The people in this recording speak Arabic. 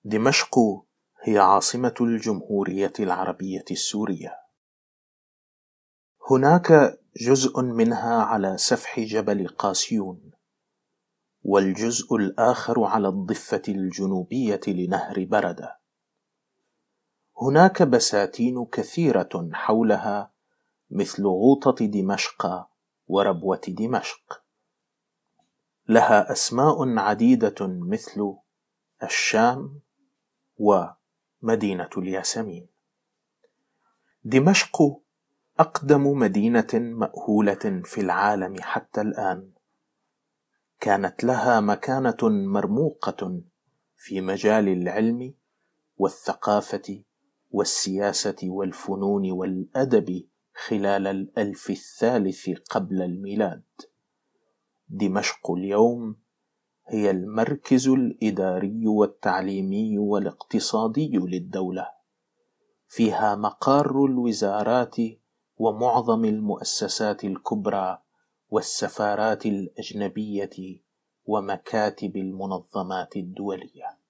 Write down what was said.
دمشق هي عاصمة الجمهورية العربية السورية. هناك جزء منها على سفح جبل قاسيون، والجزء الآخر على الضفة الجنوبية لنهر بردة. هناك بساتين كثيرة حولها مثل غوطة دمشق وربوة دمشق، لها أسماء عديدة مثل الشام ومدينة الياسمين. دمشق أقدم مدينة مأهولة في العالم حتى الآن، كانت لها مكانة مرموقة في مجال العلم والثقافة والسياسة والفنون والأدب خلال 1000 قبل الميلاد. دمشق اليوم هي المركز الإداري والتعليمي والاقتصادي للدولة، فيها مقار الوزارات ومعظم المؤسسات الكبرى والسفارات الأجنبية ومكاتب المنظمات الدولية.